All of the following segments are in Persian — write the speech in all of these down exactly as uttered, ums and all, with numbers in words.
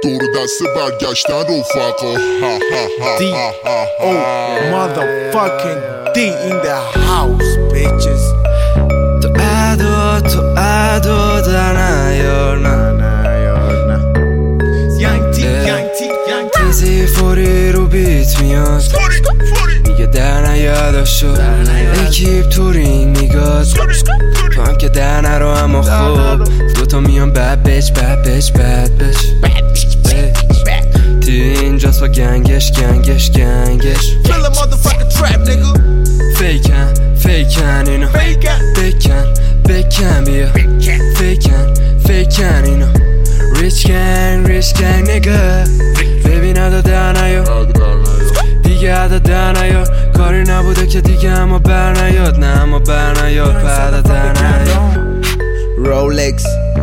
دور دسته برگشتن رفقا. D O motherfucking D in the house bitches. تو ادا تو ادا در نیار نه نیار نه Young T Young T Young T تیزی فوری رو بیت میاد میگه در نیادا شد اکیب تورینگ میگاد تو هم که در نرو اما خوب دوتا میان بد بچ بد بچ بد بچ توی اینجاست با گنگش گنگش گنگش Kill a motherfucking trap nigga. فیکن فیکن اینو بکن بکن بیا فیکن فیکن اینو ریچ گنگ ریچ گنگ نگه ببین ادا در نیار دیگه ادا در نیار کاری نبوده که دیگه اما بر نیاد نه اما بر نیاد پدا در نیار Rolex,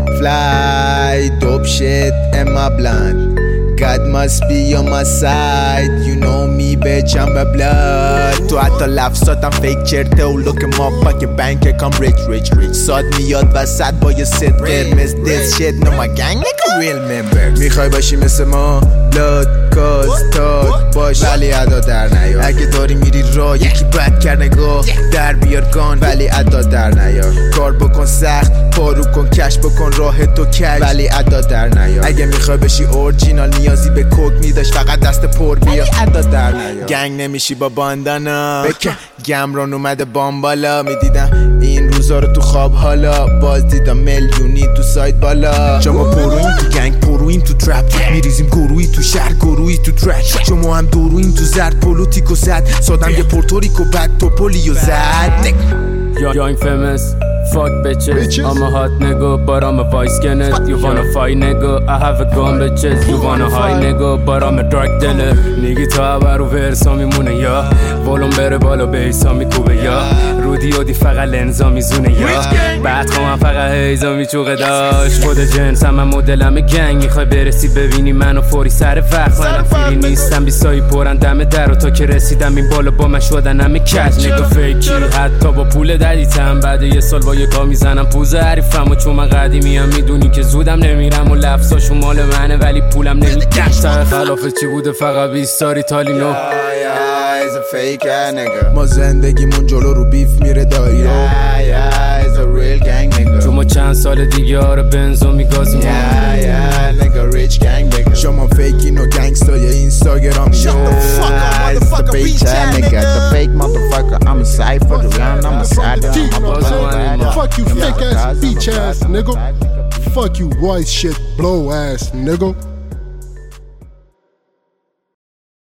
fly, dope shit in my blunt. God must be on my side. You know me bitch, I'm a blood. تو حتی لفظاتم فیک چرته و لوک ما پاک بنک کام ریچ ریچ ریچ ساد میاد وسط با یه ست قرمز this shit no my gang like a real member. میخوای باشی مثل ما blood cause تاد باش ولی ادا در نیار اگه داری میری را یکی بد کرد نگاه در بیار گان ولی ادا در نیار کار بکن سخت پارو کن کش بکن راه تو کش ولی ادا در نیار اگه میخوای بشی اورجینال نیازی به کوک میداشت فقط دست پر بیا ادا در نیار گنگ نمیشی با باندانا بکن گمران اومده بامبالا میدیدم این روزا رو تو خواب حالا باز دیدم میلیونی تو سایت بالا شما پروین تو گنگ پروین تو ترپ میریزیم گروهی تو شهر گروهی تو ترک شما هم دوروین تو زرد پولوتیکو زد سادم یه پورتوریکو بد توپولیو زد Young famous, fuck bitches. bitches. I'm a hot nigga, but I'm a vice skinner. You wanna fight, nigga? I have a gun, bitches. You wanna hide, nigga? But I'm a drug dealer. Nigga تا برو ورسا میمونه یا ولوم بره بالا بیسا میکوبه یا رودی و دی فقط لنزا میزونه یا بعد خواهم فقط هیزا میچوقه داشت خود جنسم من مدلم گنگ میخوای برسی ببینی منو فوری سر وقت منم فیری نیستم بیسایی پرن دم در و تا که رسیدم این بالا با من شدن همه کج نگا فیکی حتی با پول دلیتم بعد یه سال با یه کا میزنم پوز حریفم و چون من قدیمی هم میدونی که زودم نمیرم و لفظاشو مال منه ولی پولم نمیدم سر خلاف چی بوده فقط بیستاری تالینو ما زندگیمون جلو رو بیف میره دایو چون ما چند سال دیگه آره بنزو میگازیم شما فیکین و گنگستای اینستاگرام شو It's the bitch ass nigga, the fake motherfucker. I'm a cypher, the round, I'm a side. Fuck you fake ass bitch ass nigga. Fuck you white shit blow ass nigga.